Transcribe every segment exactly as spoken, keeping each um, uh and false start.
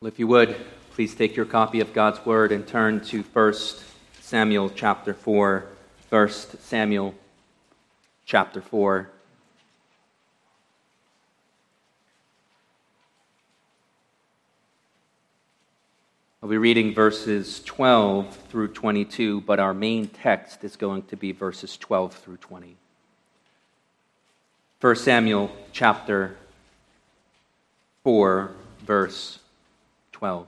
Well, if you would, please take your copy of God's Word and turn to First Samuel chapter four. First Samuel chapter four. I'll be reading verses twelve through twenty-two, but our main text is going to be verses twelve through twenty. First Samuel chapter four, verse twelve.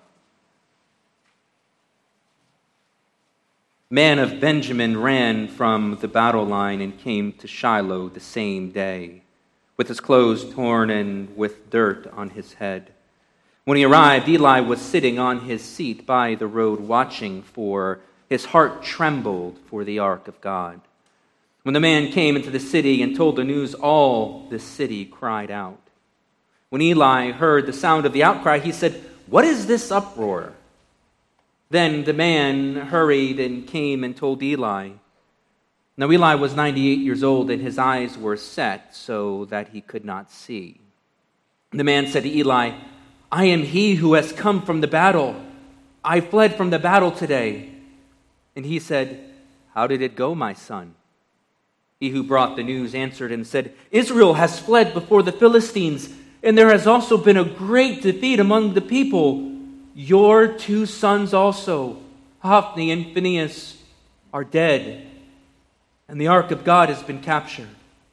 Man of Benjamin ran from the battle line and came to Shiloh the same day, with his clothes torn and with dirt on his head. When he arrived, Eli was sitting on his seat by the road watching, for his heart trembled for the ark of God. When the man came into the city and told the news, all the city cried out. When Eli heard the sound of the outcry, he said, "What is this uproar?" Then the man hurried and came and told Eli. Now Eli was ninety-eight years old, and his eyes were set so that he could not see. The man said to Eli, "I am he who has come from the battle. I fled from the battle today." And he said, "How did it go, my son?" He who brought the news answered and said, "Israel has fled before the Philistines, and there has also been a great defeat among the people. Your two sons also, Hophni and Phinehas, are dead, and the ark of God has been captured."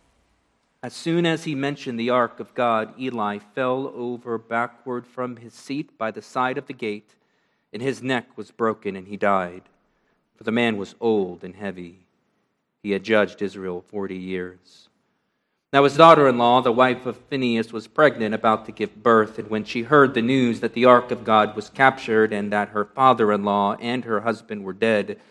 As soon as he mentioned the ark of God, Eli fell over backward from his seat by the side of the gate, and his neck was broken, and he died. For the man was old and heavy. He had judged Israel forty years. Now his daughter-in-law, the wife of Phinehas, was pregnant, about to give birth, and when she heard the news that the ark of God was captured and that her father-in-law and her husband were dead,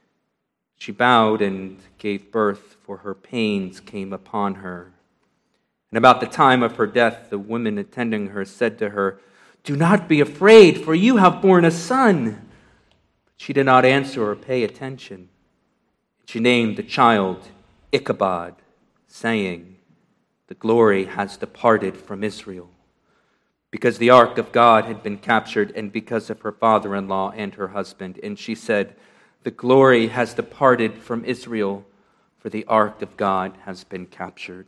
she bowed and gave birth, for her pains came upon her. And about the time of her death, the women attending her said to her, "Do not be afraid, for you have borne a son." But she did not answer or pay attention. She named the child Ichabod, saying, "The glory has departed from Israel," because the ark of God had been captured, and because of her father-in-law and her husband. And she said, "The glory has departed from Israel, for the ark of God has been captured."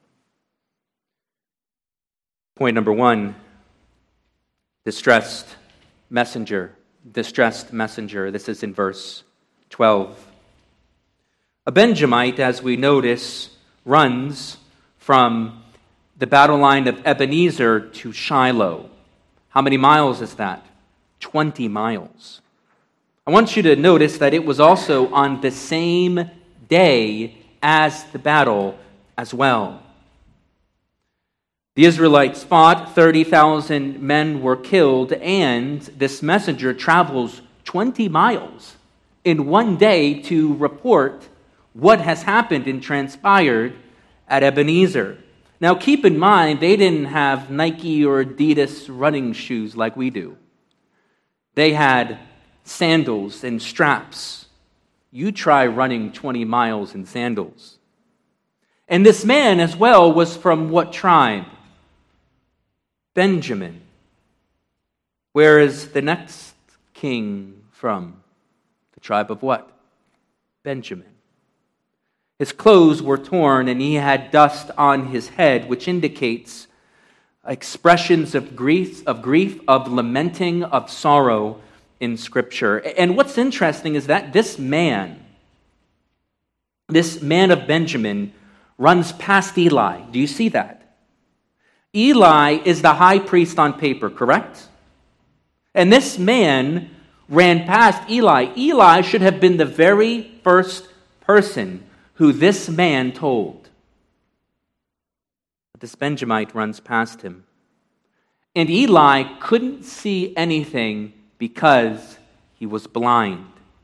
Point number one, distressed messenger. Distressed messenger. This is in verse twelve. A Benjamite, as we notice, runs from the battle line of Ebenezer to Shiloh. How many miles is that? twenty miles. I want you to notice that it was also on the same day as the battle as well. The Israelites fought, thirty thousand men were killed, and this messenger travels twenty miles in one day to report what has happened and transpired at Ebenezer. Now keep in mind, they didn't have Nike or Adidas running shoes like we do. They had sandals and straps. You try running twenty miles in sandals. And this man as well was from what tribe? Benjamin. Where is the next king from? The tribe of what? Benjamin. His clothes were torn and he had dust on his head, which indicates expressions of grief, of grief, of lamenting, of sorrow in Scripture. And what's interesting is that this man, this man of Benjamin, runs past Eli. Do you see that? Eli is the high priest on paper, correct? And this man ran past Eli. Eli should have been the very first person who this man told. But this Benjamite runs past him. And Eli couldn't see anything because he was blind.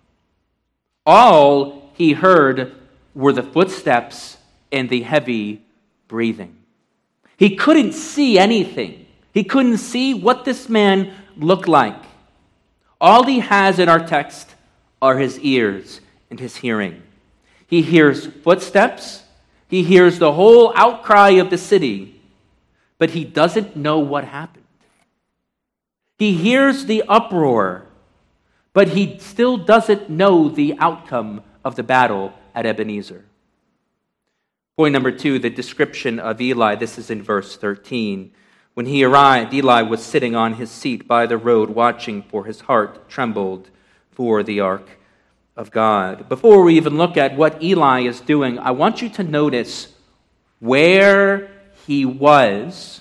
All he heard were the footsteps and the heavy breathing. He couldn't see anything. He couldn't see what this man looked like. All he has in our text are his ears and his hearing. He hears footsteps. He hears the whole outcry of the city, but he doesn't know what happened. He hears the uproar, but he still doesn't know the outcome of the battle at Ebenezer. Point number two, the description of Eli. This is in verse thirteen. When he arrived, Eli was sitting on his seat by the road, watching, for his heart trembled for the ark of God. Before we even look at what Eli is doing, I want you to notice where he was,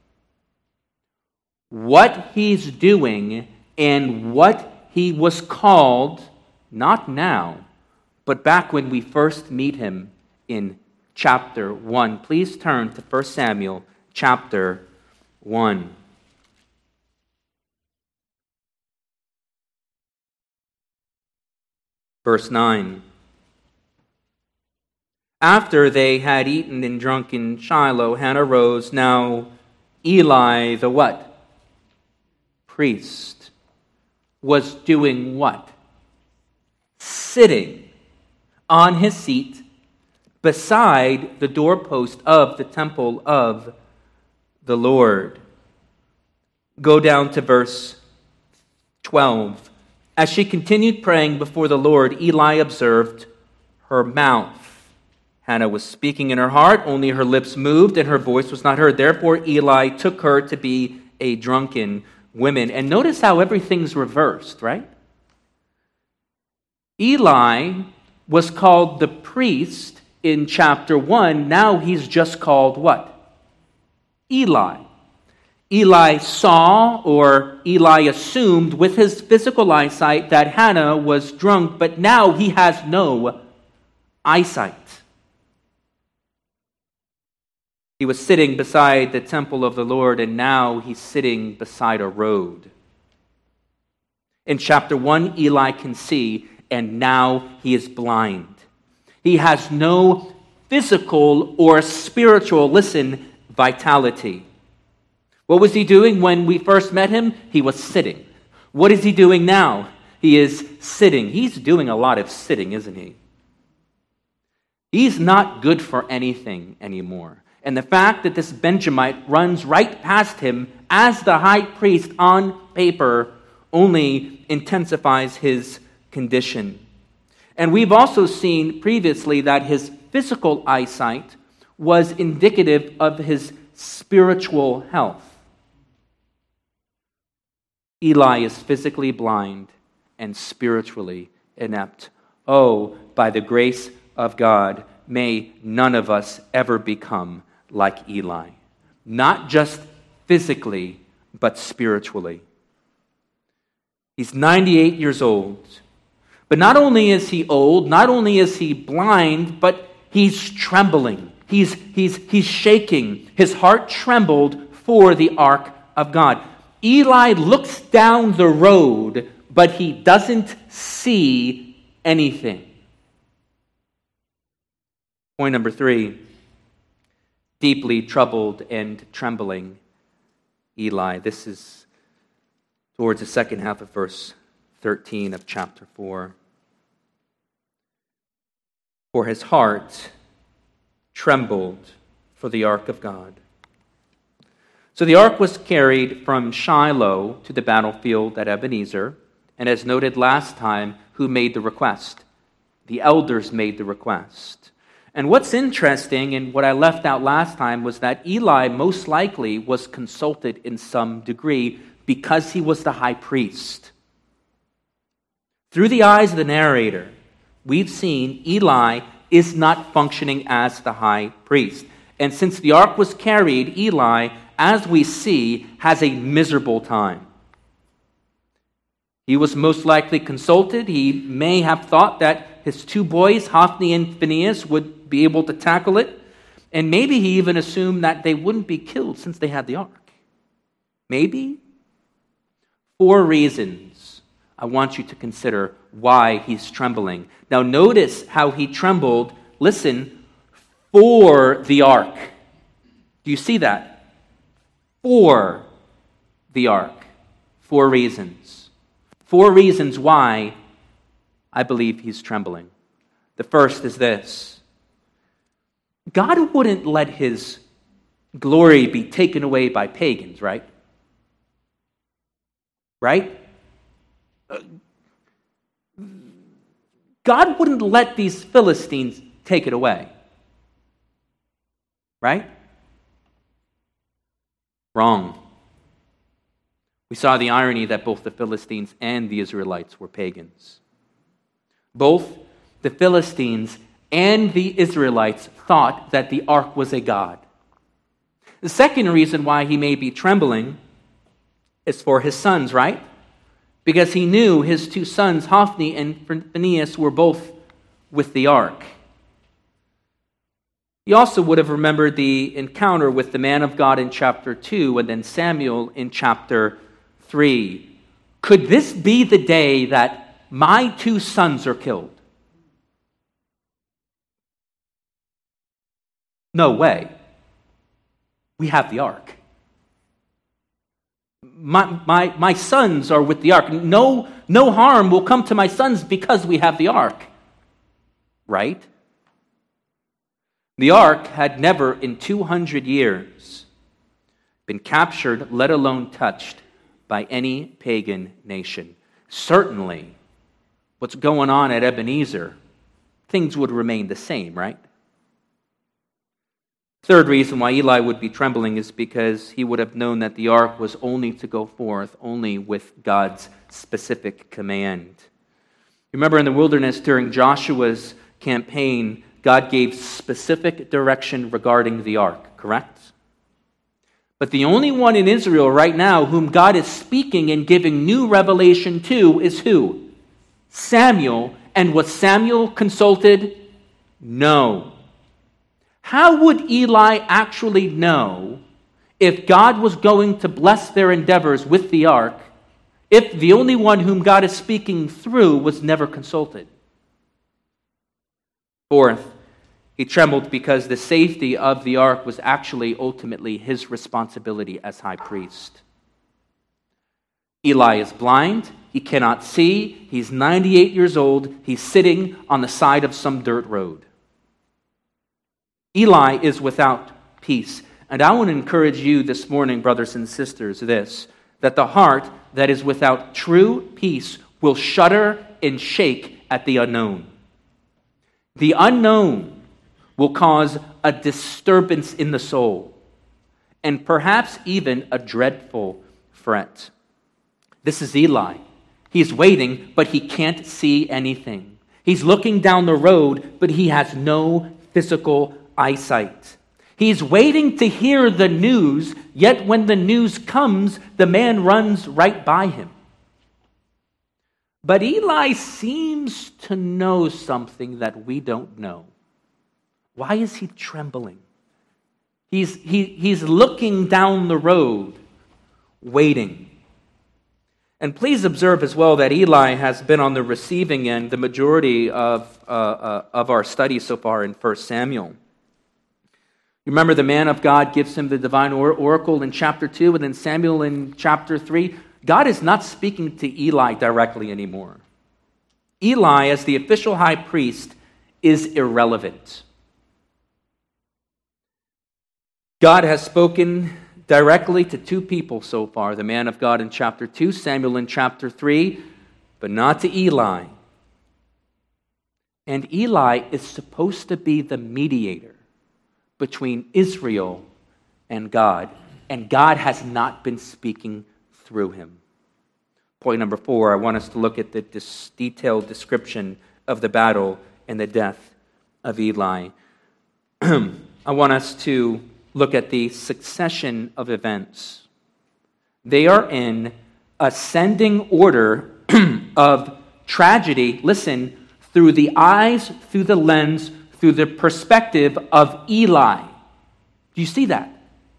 what he's doing, and what he was called, not now, but back when we first meet him in chapter one. Please turn to First Samuel chapter one. Verse nine. After they had eaten and drunk in Shiloh, Hannah rose. Now Eli, the what? Priest, was doing what? Sitting on his seat beside the doorpost of the temple of the Lord. Go down to verse twelve. As she continued praying before the Lord, Eli observed her mouth. Hannah was speaking in her heart, only her lips moved and her voice was not heard. Therefore Eli took her to be a drunken woman. And notice how everything's reversed, right? Eli was called the priest in chapter one. Now he's just called what? Eli. Eli saw, or Eli assumed with his physical eyesight, that Hannah was drunk, but now he has no eyesight. He was sitting beside the temple of the Lord, and now he's sitting beside a road. In chapter one, Eli can see, and now he is blind. He has no physical or spiritual, listen, vitality. What was he doing when we first met him? He was sitting. What is he doing now? He is sitting. He's doing a lot of sitting, isn't he? He's not good for anything anymore. And the fact that this Benjamite runs right past him as the high priest on paper only intensifies his condition. And we've also seen previously that his physical eyesight was indicative of his spiritual health. Eli is physically blind and spiritually inept. Oh, by the grace of God, may none of us ever become like Eli. Not just physically, but spiritually. He's ninety-eight years old. But not only is he old, not only is he blind, but he's trembling. He's, he's, he's shaking. His heart trembled for the ark of God. Eli looks down the road, but he doesn't see anything. Point number three, deeply troubled and trembling Eli. This is towards the second half of verse thirteen of chapter four. For his heart trembled for the ark of God. So the ark was carried from Shiloh to the battlefield at Ebenezer, and as noted last time, who made the request? The elders made the request. And what's interesting, and what I left out last time, was that Eli most likely was consulted in some degree because he was the high priest. Through the eyes of the narrator, we've seen Eli is not functioning as the high priest. And since the ark was carried, Eli, as we see, has a miserable time. He was most likely consulted. He may have thought that his two boys, Hophni and Phinehas, would be able to tackle it. And maybe he even assumed that they wouldn't be killed since they had the ark. Maybe. Four reasons I want you to consider why he's trembling. Now notice how he trembled, listen, for the ark. Do you see that? For the ark. Four reasons. Four reasons why I believe he's trembling. The first is this. God wouldn't let his glory be taken away by pagans, right? right? God wouldn't let these Philistines take it away, right? Wrong. We saw the irony that both the Philistines and the Israelites were pagans. Both the Philistines and the Israelites thought that the ark was a god. The second reason why he may be trembling is for his sons, right? Because he knew his two sons, Hophni and Phinehas, were both with the ark. He also would have remembered the encounter with the man of God in chapter two and then Samuel in chapter three. Could this be the day that my two sons are killed? No way. We have the ark. My, my, my sons are with the ark. No, no harm will come to my sons because we have the ark. Right? The ark had never in two hundred years been captured, let alone touched, by any pagan nation. Certainly, what's going on at Ebenezer, things would remain the same, right? Third reason why Eli would be trembling is because he would have known that the ark was only to go forth only with God's specific command. Remember in the wilderness during Joshua's campaign, God gave specific direction regarding the ark, correct? But the only one in Israel right now whom God is speaking and giving new revelation to is who? Samuel. And was Samuel consulted? No. How would Eli actually know if God was going to bless their endeavors with the ark if the only one whom God is speaking through was never consulted? Fourth, he trembled because the safety of the ark was actually ultimately his responsibility as high priest. Eli is blind. He cannot see. He's ninety-eight years old. He's sitting on the side of some dirt road. Eli is without peace. And I want to encourage you this morning, brothers and sisters, this, that the heart that is without true peace will shudder and shake at the unknown. The unknown will cause a disturbance in the soul, and perhaps even a dreadful fret. This is Eli. He's waiting, but he can't see anything. He's looking down the road, but he has no physical eyesight. He's waiting to hear the news, yet when the news comes, the man runs right by him. But Eli seems to know something that we don't know. Why is he trembling? He's, he, he's looking down the road, waiting. And please observe as well that Eli has been on the receiving end the majority of, uh, uh, of our study so far in First Samuel. Remember, the man of God gives him the divine or- oracle in chapter two, and then Samuel in chapter three. God is not speaking to Eli directly anymore. Eli, as the official high priest, is irrelevant. God has spoken directly to two people so far, the man of God in chapter two, Samuel in chapter three, but not to Eli. And Eli is supposed to be the mediator between Israel and God, and God has not been speaking through him. Point number four, I want us to look at the this detailed description of the battle and the death of Eli. I want us to look at the succession of events. They are in ascending order of tragedy, listen, through the eyes, through the lens, through the perspective of Eli. Do you see that?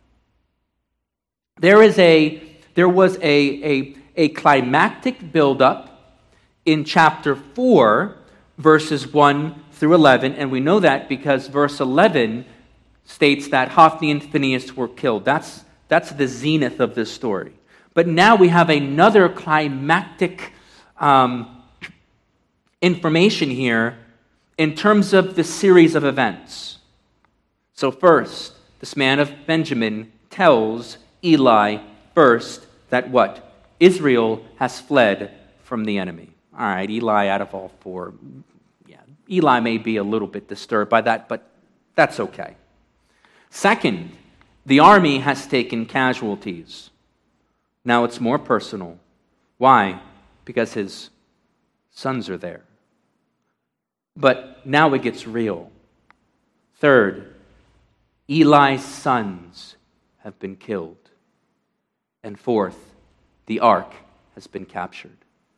There is a, there was a, a, a climactic buildup in chapter four, verses one through eleven, and we know that because verse eleven states that Hophni and Phinehas were killed. That's, that's the zenith of this story. But now we have another climactic um, information here in terms of the series of events. So first, this man of Benjamin tells Eli first that what? Israel has fled from the enemy. All right, Eli out of all four. Yeah, Eli may be a little bit disturbed by that, but that's okay. Second, the army has taken casualties. Now it's more personal. Why? Because his sons are there. But now it gets real. Third, Eli's sons have been killed. And fourth, the ark has been captured.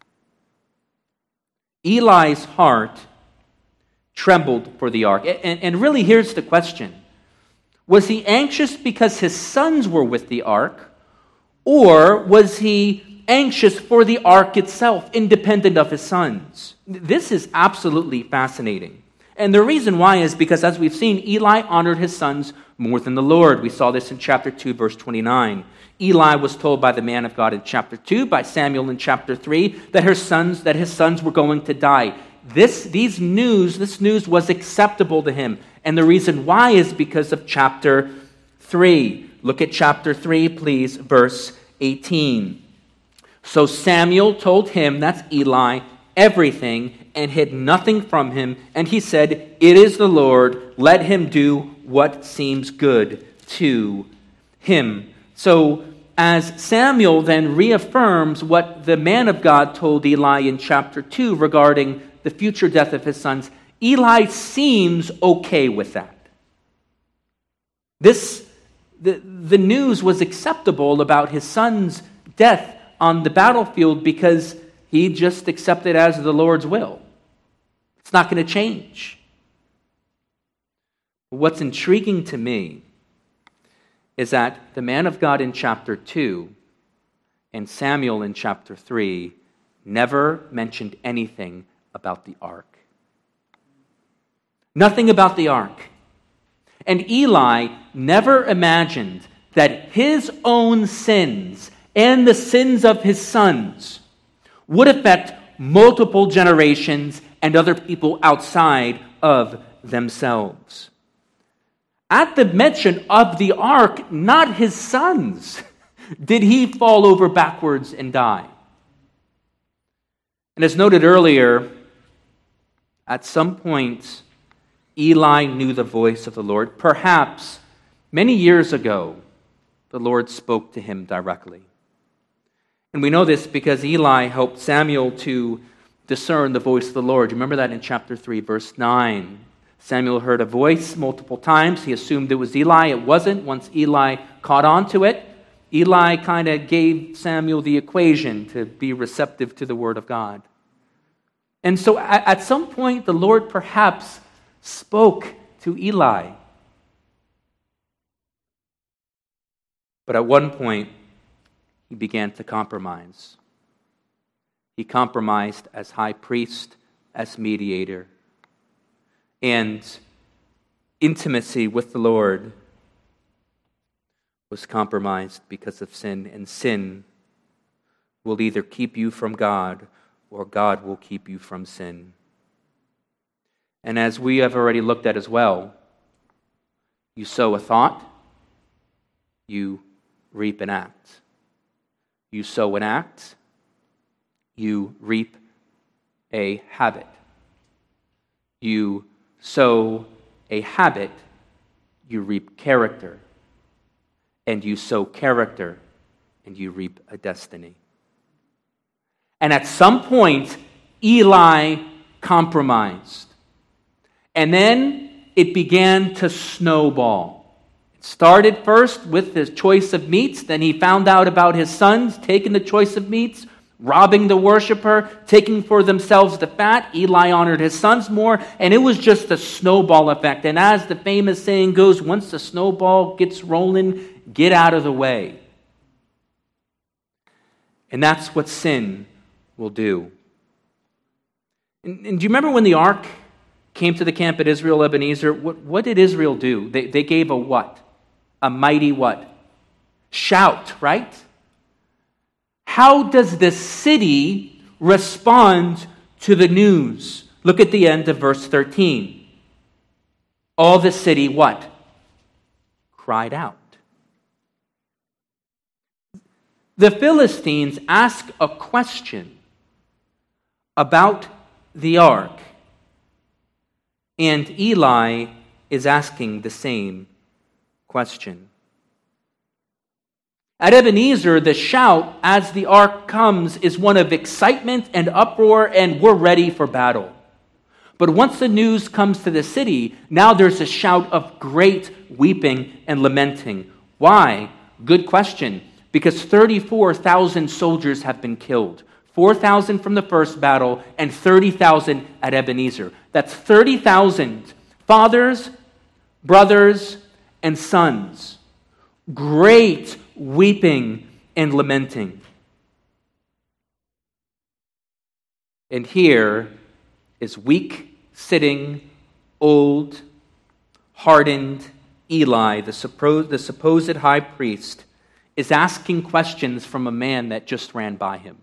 Eli's heart trembled for the ark. And, and really, here's the question. Was he anxious because his sons were with the ark? Or was he anxious for the ark itself, independent of his sons? This is absolutely fascinating. And the reason why is because, as we've seen, Eli honored his sons more than the Lord. We saw this in chapter two, verse twenty-nine. Eli was told by the man of God in chapter two, by Samuel in chapter three, that her sons, that his sons were going to die. This, these news, this news was acceptable to him. And the reason why is because of chapter three. Look at chapter three, please, verse eighteen. So Samuel told him, that's Eli, everything, and hid nothing from him. And he said, "It is the Lord. Let him do what seems good to him." So as Samuel then reaffirms what the man of God told Eli in chapter two regarding the future death of his sons, Eli seems okay with that. This, the, the news was acceptable about his son's death on the battlefield because he just accepted as the Lord's will. It's not going to change. What's intriguing to me is that the man of God in chapter two and Samuel in chapter three never mentioned anything about the ark. Nothing about the ark. And Eli never imagined that his own sins and the sins of his sons would affect multiple generations and other people outside of themselves. At the mention of the ark, not his sons, did he fall over backwards and die. And as noted earlier, at some point, Eli knew the voice of the Lord. Perhaps many years ago, the Lord spoke to him directly. And we know this because Eli helped Samuel to discern the voice of the Lord. You remember that in chapter three, verse nine. Samuel heard a voice multiple times. He assumed it was Eli. It wasn't. Once Eli caught on to it, Eli kind of gave Samuel the equation to be receptive to the word of God. And so at, at some point, the Lord perhaps spoke to Eli. But at one point, he began to compromise. He compromised as high priest, as mediator. And intimacy with the Lord was compromised because of sin. And sin will either keep you from God or God will keep you from sin. And as we have already looked at as well, you sow a thought, you reap an act. You sow an act, you reap a habit. You sow a habit, you reap character. And you sow character, and you reap a destiny. And at some point, Eli compromised. And then it began to snowball. It started first with his choice of meats. Then he found out about his sons taking the choice of meats, robbing the worshiper, taking for themselves the fat. Eli honored his sons more, and it was just a snowball effect. And as the famous saying goes, once the snowball gets rolling, get out of the way. And that's what sin will do. And, and do you remember when the ark came to the camp at Israel Ebenezer? What, what did Israel do? They, they gave a what? A mighty what? Shout, right? How does the city respond to the news? Look at the end of verse thirteen. All the city what? Cried out. The Philistines ask a question about the ark, and Eli is asking the same question. At Ebenezer, the shout as the ark comes is one of excitement and uproar, and we're ready for battle. But once the news comes to the city, now there's a shout of great weeping and lamenting. Why? Good question. Because thirty-four thousand soldiers have been killed. four thousand from the first battle and thirty thousand at Ebenezer. That's thirty thousand fathers, brothers, and sons. Great weeping and lamenting. And here is weak, sitting, old, hardened Eli, the supposed, the supposed high priest, is asking questions from a man that just ran by him.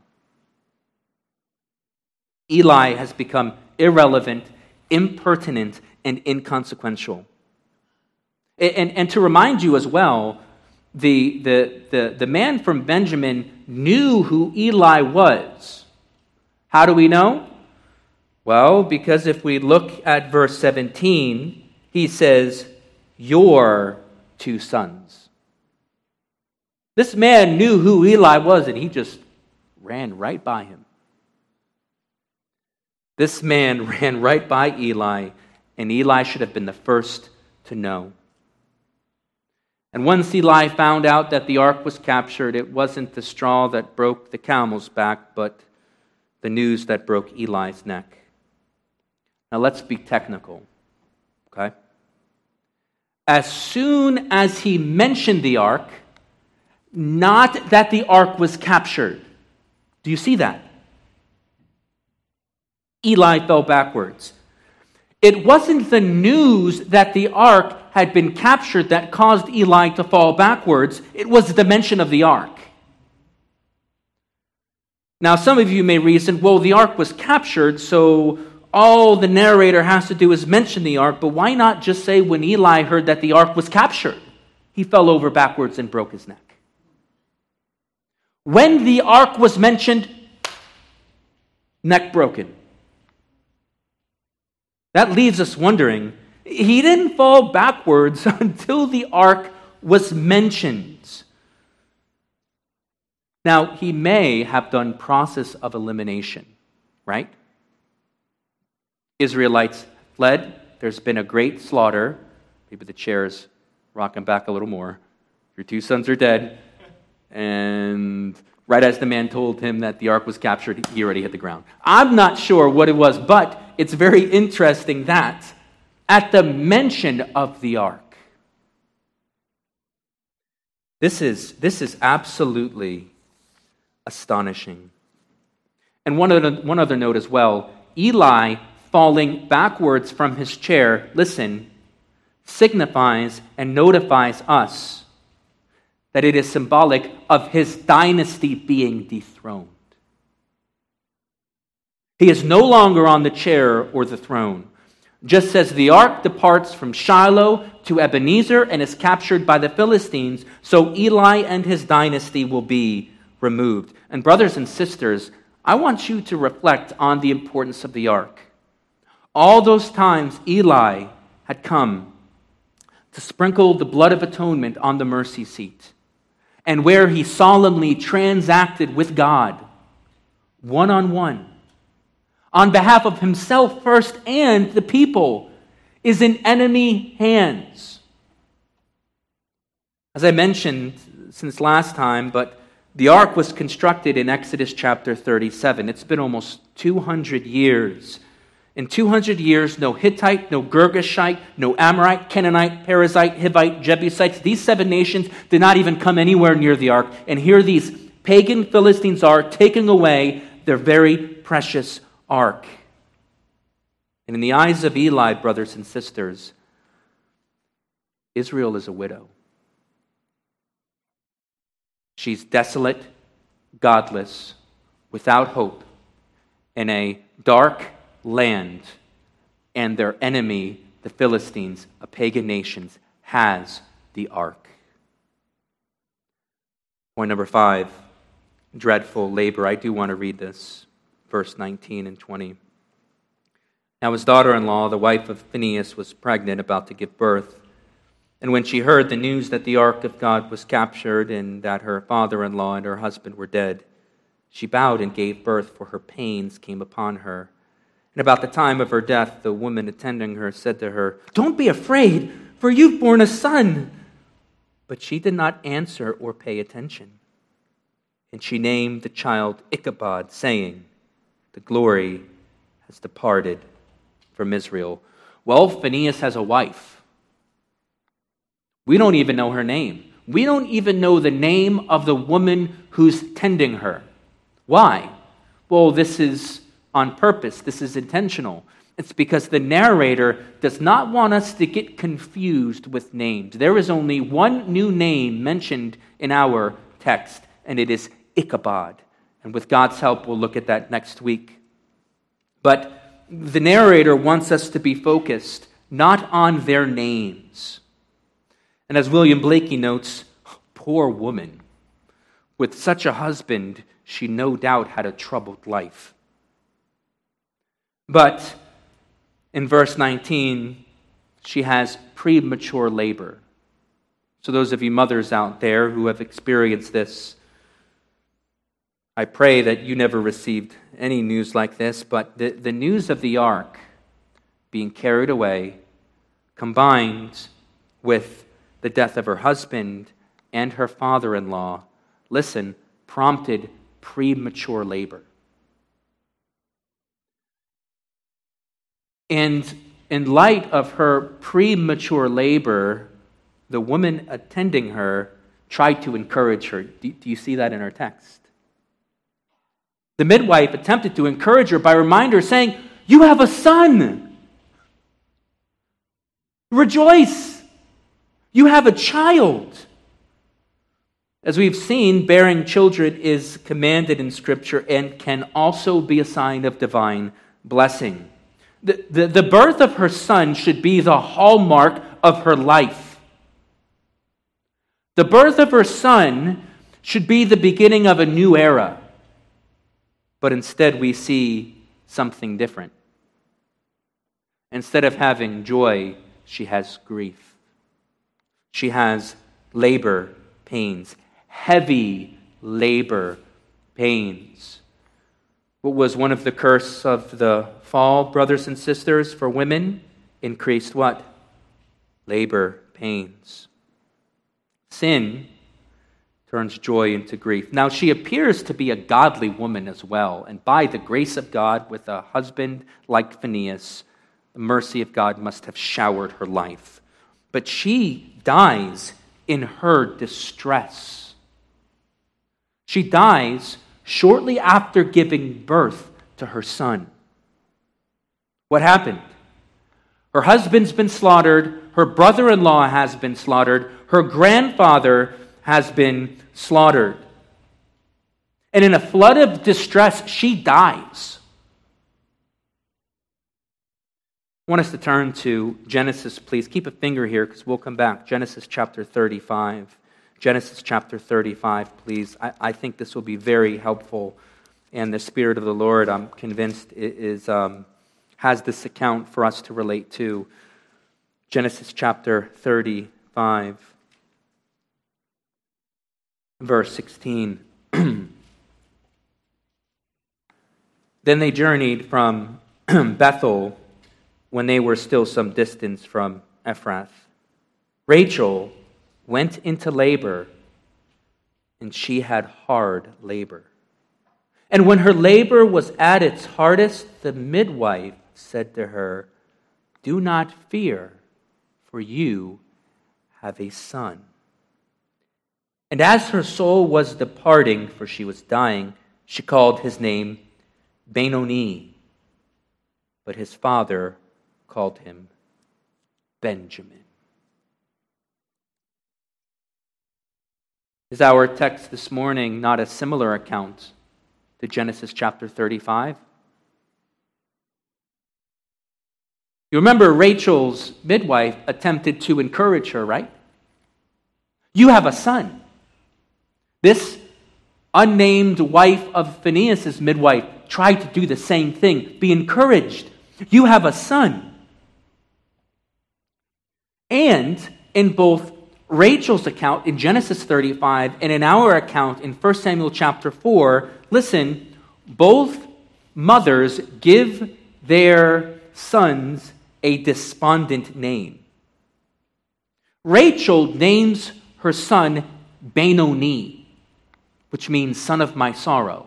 Eli has become irrelevant, impertinent, and inconsequential. And, and, and to remind you as well, the, the, the, the man from Benjamin knew who Eli was. How do we know? Well, because if we look at verse seventeen, he says, your two sons. This man knew who Eli was, and he just ran right by him. This man ran right by Eli, and Eli should have been the first to know. And once Eli found out that the ark was captured, it wasn't the straw that broke the camel's back, but the news that broke Eli's neck. Now let's be technical, okay? As soon as he mentioned the ark, not that the ark was captured. Do you see that? Eli fell backwards. It wasn't the news that the ark had been captured that caused Eli to fall backwards. It was the mention of the ark. Now, some of you may reason, well, the ark was captured, so all the narrator has to do is mention the ark, but why not just say when Eli heard that the ark was captured, he fell over backwards and broke his neck? When the ark was mentioned, neck broken. That leaves us wondering, he didn't fall backwards until the ark was mentioned. Now, he may have done process of elimination, right? Israelites fled. There's been a great slaughter. Maybe the chair's rocking back a little more. Your two sons are dead. And right as the man told him that the ark was captured, he already hit the ground. I'm not sure what it was, but it's very interesting that at the mention of the ark, this is, this is absolutely astonishing. And one other, one other note as well, Eli falling backwards from his chair, listen, signifies and notifies us that it is symbolic of his dynasty being dethroned. He is no longer on the chair or the throne. Just as the ark departs from Shiloh to Ebenezer and is captured by the Philistines, so Eli and his dynasty will be removed. And brothers and sisters, I want you to reflect on the importance of the ark. All those times Eli had come to sprinkle the blood of atonement on the mercy seat, and where he solemnly transacted with God, one-on-one, on behalf of himself first and the people, is in enemy hands. As I mentioned since last time, but the ark was constructed in Exodus chapter thirty-seven. It's been almost two hundred years. In two hundred years, no Hittite, no Girgashite, no Amorite, Canaanite, Perizzite, Hivite, Jebusites, these seven nations did not even come anywhere near the ark. And here these pagan Philistines are taking away their very precious ark. And in the eyes of Eli, brothers and sisters, Israel is a widow. She's desolate, godless, without hope, in a dark land, and their enemy, the Philistines, a pagan nation, has the ark. Point number five, dreadful labor. I do want to read this, verse nineteen and twenty. Now his daughter-in-law, the wife of Phinehas, was pregnant, about to give birth. And when she heard the news that the ark of God was captured and that her father-in-law and her husband were dead, she bowed and gave birth, for her pains came upon her. And about the time of her death, the woman attending her said to her, "Don't be afraid, for you've borne a son." But she did not answer or pay attention. And she named the child Ichabod, saying, "The glory has departed from Israel." Well, Phinehas has a wife. We don't even know her name. We don't even know the name of the woman who's tending her. Why? Well, this is on purpose. This is intentional. It's because the narrator does not want us to get confused with names. There is only one new name mentioned in our text, and it is Ichabod. And with God's help, we'll look at that next week. But the narrator wants us to be focused not on their names. And as William Blakey notes, poor woman. With such a husband, she no doubt had a troubled life. But in verse nineteen, she has premature labor. So those of you mothers out there who have experienced this, I pray that you never received any news like this, but the, the news of the ark being carried away, combined with the death of her husband and her father-in-law, listen, prompted premature labor. And in light of her premature labor, the woman attending her tried to encourage her. Do, do you see that in our text? The midwife attempted to encourage her by reminding her, saying, "You have a son. Rejoice. You have a child." As we've seen, bearing children is commanded in Scripture and can also be a sign of divine blessing. The, the, the birth of her son should be the hallmark of her life. The birth of her son should be the beginning of a new era. But instead we see something different. Instead of having joy, she has grief. She has labor pains, heavy labor pains. What was one of the curse of the fall, brothers and sisters, for women? Increased what? Labor pains. Sin turns joy into grief. Now, she appears to be a godly woman as well, and by the grace of God, with a husband like Phinehas, the mercy of God must have showered her life. But she dies in her distress. She dies shortly after giving birth to her son. What happened? Her husband's been slaughtered. Her brother-in-law has been slaughtered. Her grandfather has been slaughtered. And in a flood of distress, she dies. I want us to turn to Genesis, please. Keep a finger here because we'll come back. Genesis chapter thirty-five. Genesis chapter thirty-five, please. I, I think this will be very helpful. And the Spirit of the Lord, I'm convinced, is um, has this account for us to relate to. Genesis chapter thirty-five, verse sixteen. Then they journeyed from Bethel when they were still some distance from Ephrath. Rachel went into labor, and she had hard labor. And when her labor was at its hardest, the midwife said to her, "Do not fear, for you have a son." And as her soul was departing, for she was dying, she called his name Benoni, but his father called him Benjamin. Is our text this morning not a similar account to Genesis chapter thirty-five? You remember Rachel's midwife attempted to encourage her, right? You have a son. This unnamed wife of Phinehas' midwife, tried to do the same thing. Be encouraged. You have a son. And in both Rachel's account in Genesis thirty-five and in our account in First Samuel chapter four, listen, both mothers give their sons a despondent name. Rachel names her son Benoni, which means son of my sorrow.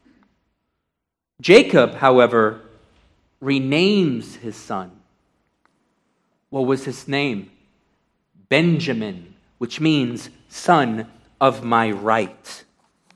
Jacob, however, renames his son. What was his name? Benjamin, which means son of my right.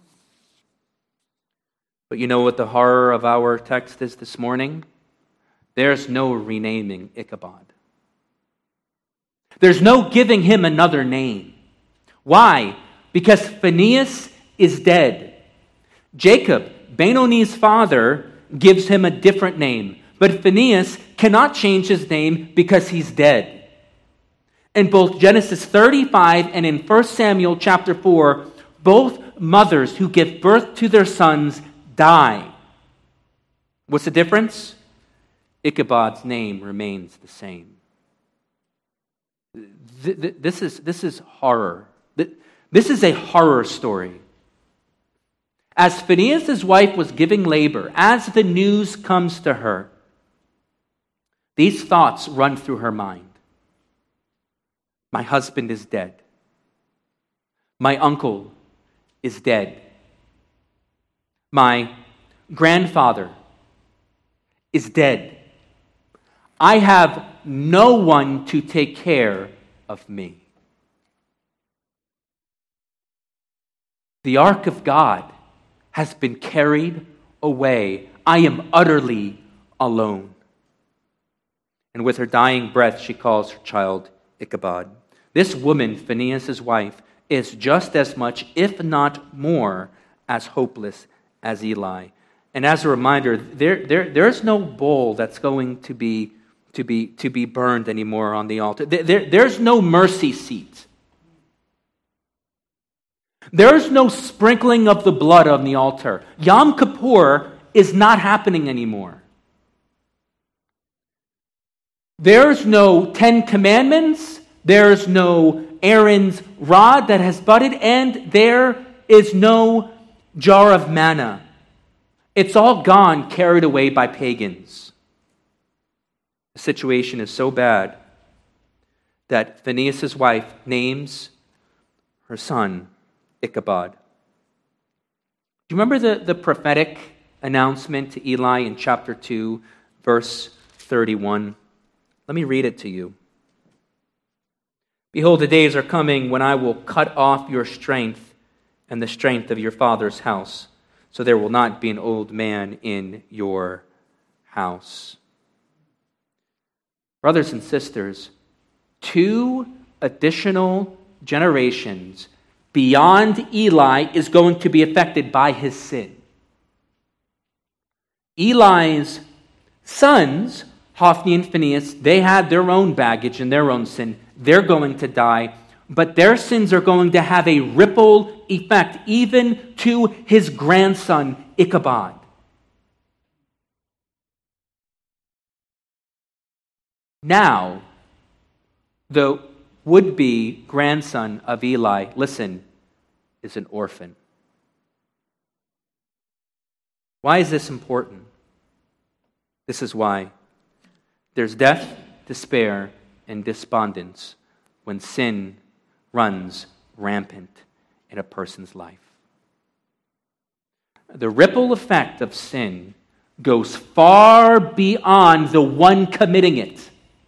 But you know what the horror of our text is this morning? There's no renaming Ichabod. There's no giving him another name. Why? Because Phinehas is dead. Jacob, Benoni's father, gives him a different name. But Phinehas cannot change his name because he's dead. In both Genesis thirty-five and in First Samuel chapter four, both mothers who give birth to their sons die. What's the difference? Ichabod's name remains the same. This is, this is horror. This is a horror story. As Phinehas' wife was giving labor, as the news comes to her, these thoughts run through her mind. My husband is dead. My uncle is dead. My grandfather is dead. I have no one to take care of me. The ark of God has been carried away. I am utterly alone. And with her dying breath, she calls her child Ichabod. This woman, Phinehas' wife, is just as much, if not more, as hopeless as Eli. And as a reminder, there, there, there's no bull that's going to be to be to be burned anymore on the altar. There, there, there's no mercy seat. There's no sprinkling of the blood on the altar. Yom Kippur is not happening anymore. There's no Ten Commandments. There's no Aaron's rod that has budded, and there is no jar of manna. It's all gone, carried away by pagans. The situation is so bad that Phinehas' wife names her son Ichabod. Do you remember the, the prophetic announcement to Eli in chapter two, verse thirty-one? Let me read it to you. Behold, the days are coming when I will cut off your strength and the strength of your father's house, so there will not be an old man in your house. Brothers and sisters, two additional generations beyond Eli is going to be affected by his sin. Eli's sons, Hophni and Phinehas, they had their own baggage and their own sin. They're going to die, but their sins are going to have a ripple effect even to his grandson, Ichabod. Now, the would-be grandson of Eli, listen, is an orphan. Why is this important? This is why. There's death, despair, and despondence when sin runs rampant in a person's life. The ripple effect of sin goes far beyond the one committing it.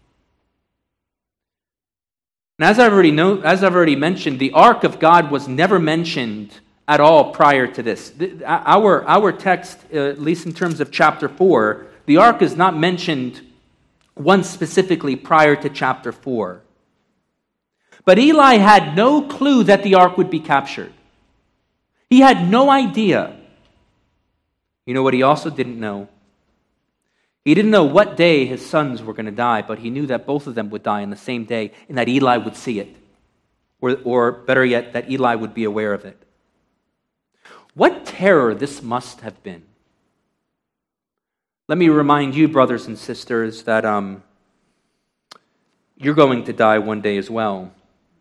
And as I've already know, as I've already mentioned, the ark of God was never mentioned at all prior to this. Our, our text, uh, at least in terms of chapter four, the ark is not mentioned once specifically prior to chapter four. But Eli had no clue that the ark would be captured. He had no idea. You know what he also didn't know? He didn't know what day his sons were going to die, but he knew that both of them would die on the same day and that Eli would see it. Or, or better yet, that Eli would be aware of it. What terror this must have been. Let me remind you, brothers and sisters, that um, you're going to die one day as well.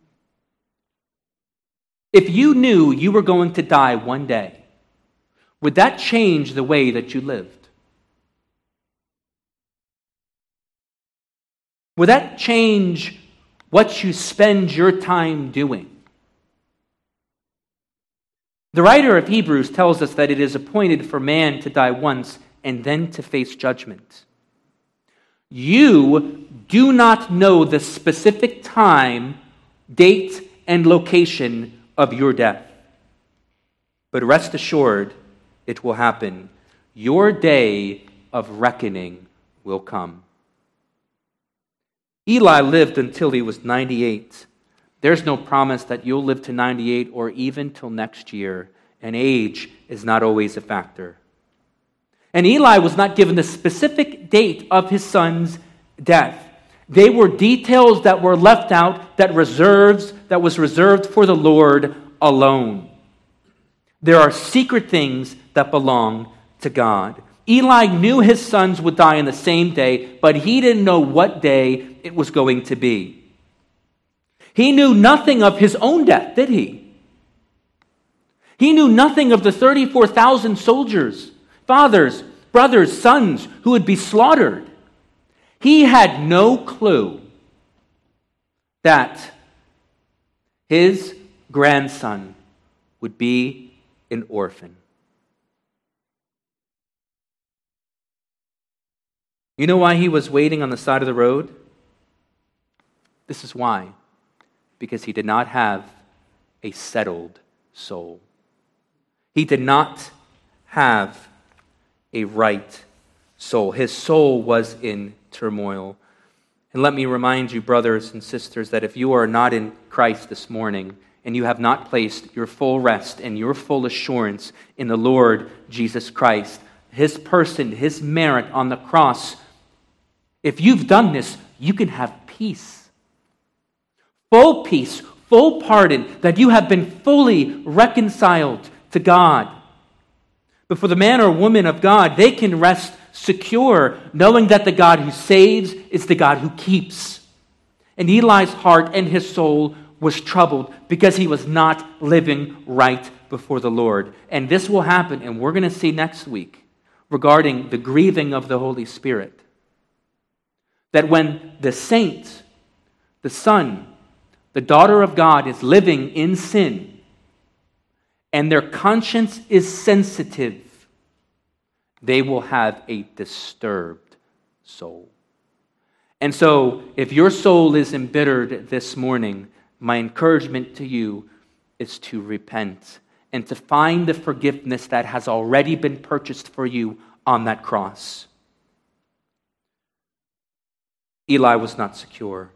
If you knew you were going to die one day, would that change the way that you lived? Would that change what you spend your time doing? The writer of Hebrews tells us that it is appointed for man to die once and then to face judgment. You do not know the specific time, date, and location of your death. But rest assured, it will happen. Your day of reckoning will come. Eli lived until he was ninety-eight. There's no promise that you'll live to ninety-eight or even till next year, and age is not always a factor. And Eli was not given the specific date of his son's death. They were details that were left out, that reserves, that was reserved for the Lord alone. There are secret things that belong to God. Eli knew his sons would die on the same day, but he didn't know what day it was going to be. He knew nothing of his own death, did he? He knew nothing of the thirty-four thousand soldiers, fathers, brothers, sons who would be slaughtered. He had no clue that his grandson would be an orphan. You know why he was waiting on the side of the road? This is why. Because he did not have a settled soul. He did not have a right soul. His soul was in turmoil. And let me remind you, brothers and sisters, that if you are not in Christ this morning, and you have not placed your full rest and your full assurance in the Lord Jesus Christ, His person, His merit on the cross, if you've done this, you can have peace. Full peace, full pardon, that you have been fully reconciled to God. But for the man or woman of God, they can rest secure, knowing that the God who saves is the God who keeps. And Eli's heart and his soul was troubled because he was not living right before the Lord. And this will happen, and we're going to see next week, regarding the grieving of the Holy Spirit. That when the saint, the son, the daughter of God is living in sin, and their conscience is sensitive, they will have a disturbed soul. And so, if your soul is embittered this morning, my encouragement to you is to repent and to find the forgiveness that has already been purchased for you on that cross. Eli was not secure.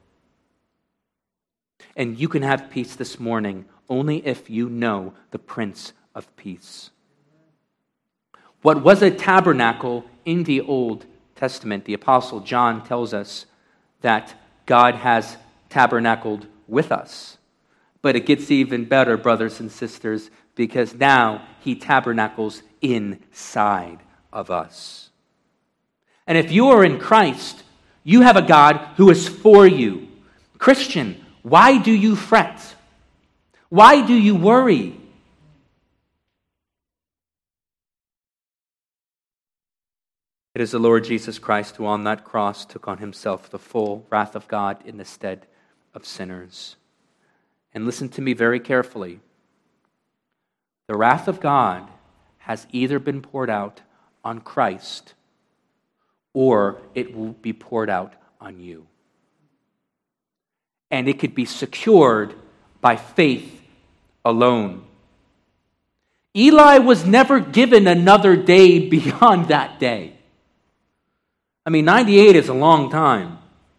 And you can have peace this morning only if you know the Prince of Peace. What was a tabernacle in the Old Testament, the Apostle John tells us that God has tabernacled with us. But it gets even better, brothers and sisters, because now He tabernacles inside of us. And if you are in Christ, you have a God who is for you. Christian, why do you fret? Why do you worry? It is the Lord Jesus Christ who on that cross took on Himself the full wrath of God in the stead of sinners. And listen to me very carefully. The wrath of God has either been poured out on Christ or it will be poured out on you. And it could be secured by faith alone. Eli was never given another day beyond that day. I mean, ninety-eight is a long time.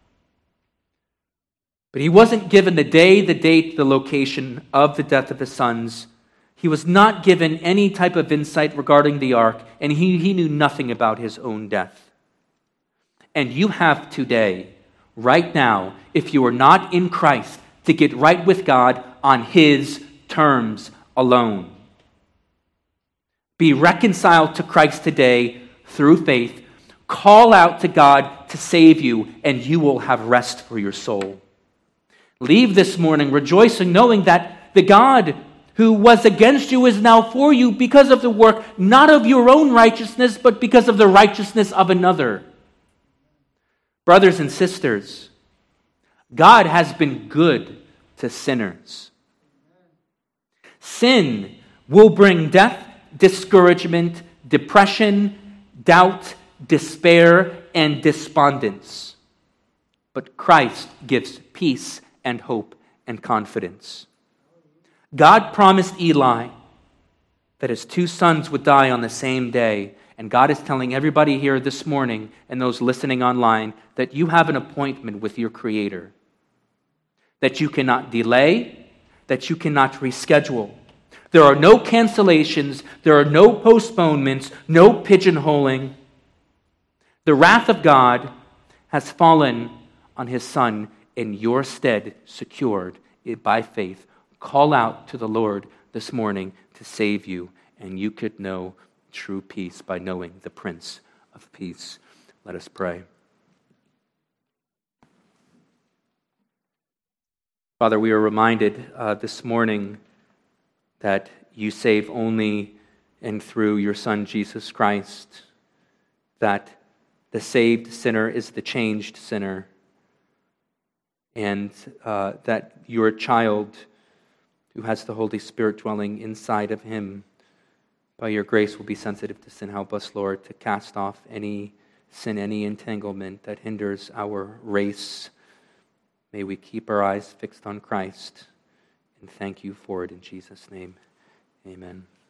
But he wasn't given the day, the date, the location of the death of his sons. He was not given any type of insight regarding the ark, and he, he knew nothing about his own death. And you have today, right now, if you are not in Christ, to get right with God on His terms alone. Be reconciled to Christ today through faith. Call out to God to save you, and you will have rest for your soul. Leave this morning rejoicing, knowing that the God who was against you is now for you because of the work, not of your own righteousness, but because of the righteousness of another. Brothers and sisters, God has been good to sinners. Sin will bring death, discouragement, depression, doubt, despair, and despondence. But Christ gives peace and hope and confidence. God promised Eli that his two sons would die on the same day. And God is telling everybody here this morning and those listening online that you have an appointment with your Creator. That you cannot delay, that you cannot reschedule. There are no cancellations, there are no postponements, no pigeonholing. The wrath of God has fallen on his Son in your stead, secured by faith. Call out to the Lord this morning to save you, and you could know true peace by knowing the Prince of Peace. Let us pray. Father, we are reminded uh, this morning that you save only and through your Son, Jesus Christ, that the saved sinner is the changed sinner, and uh, that your child who has the Holy Spirit dwelling inside of him, by your grace will be sensitive to sin. Help us, Lord, to cast off any sin, any entanglement that hinders our race. May we keep our eyes fixed on Christ, and thank you for it in Jesus' name. Amen.